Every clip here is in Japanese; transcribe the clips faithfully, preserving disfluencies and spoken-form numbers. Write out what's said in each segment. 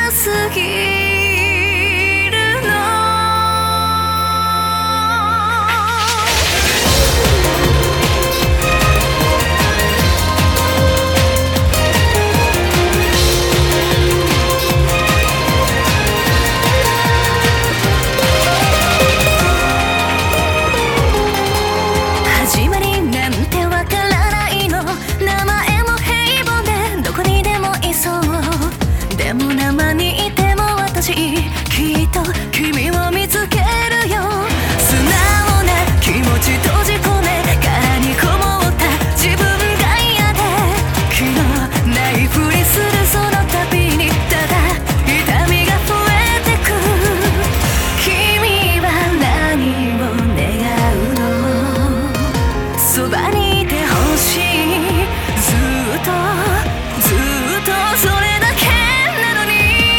すぎるの。始まりなんてわからないの。名前も平凡でどこにでもいそう。でも生にいても私きっと君を見つけるよ。素直な気持ち閉じ込め殻にこもった自分が嫌で気のないふりするその度にただ痛みが増えてく。君は何を願うの。そばにいてほしい。ずっとずっとそれだけなのに。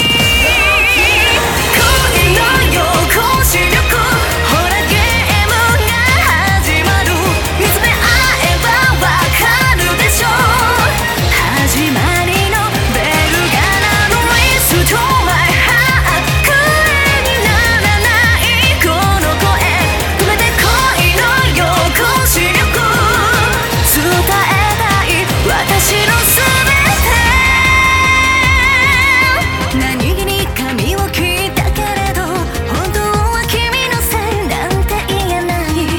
恋の横視力ほらゲームが始まる。見つめ合えばわかるでしょ。始まりのベルが鳴る。Restore my heart 声にならないこの声止めて恋の横視力伝えたい私のすべて。何気に髪を切ったけれど本当は君のせいなんて言えない。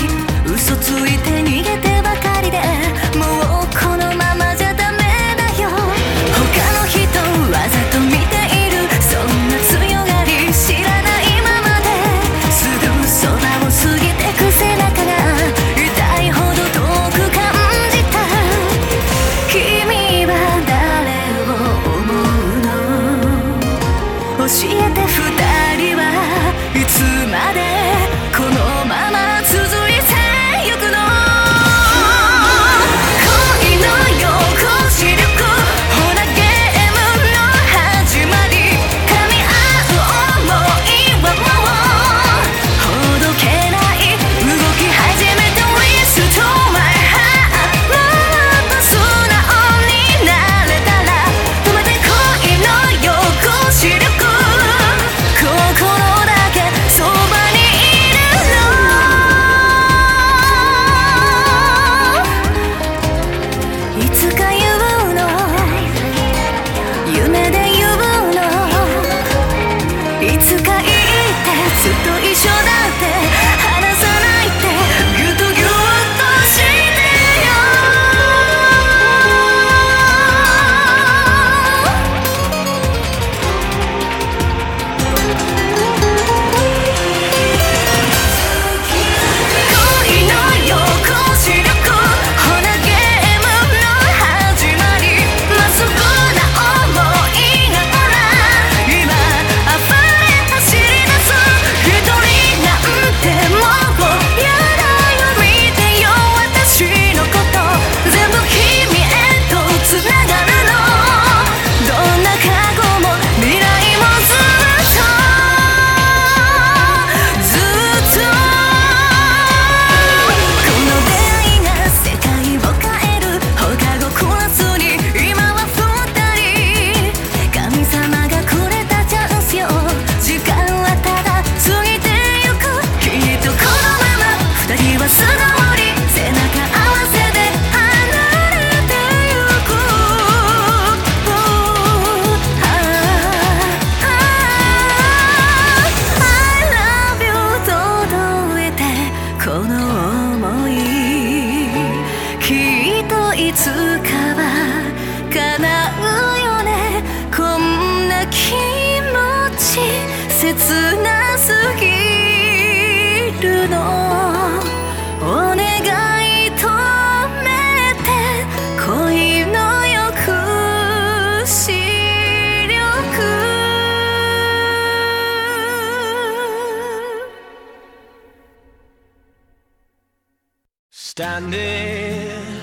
嘘ついて逃げてばかりでもうこのままじゃダメだよ。他の人わざと見ているそんな強がり知らないままですぐそばを過ぎてく背中が痛いほど遠く感じた。君は誰を思うの。教えて二人はいつまでこのまま続いてゆくの。恋の横視力ほらゲームの始まり。噛み合う想いはもうほどけない動き始めて Restore my heart もっと素直になれたら止めて恋の横視力心だけそばにいるの。いつか言うの夢で言うの。いつか言ってずっと一緒だって離さないってギュッとギュッとしてよ。恋の横視力ほらゲームの始まり。まっすぐな想いがほら今溢れ走り出す。一人なんてもうやだよ。見てよ私のこと全部君へとつながるの。どんな過去も未来もずっとずっとこの出会いが世界を変える放課後クラスに今は二人。神様がくれたチャンスよ。時間はただ過ぎてゆく。きっとこのまま二人は素直に背中合わせで離れてゆく。I love you 届いてこの想いきっといつかは叶うよね。こんな気持ち切なすぎるの。お願い止めて恋の抑止力。 Standing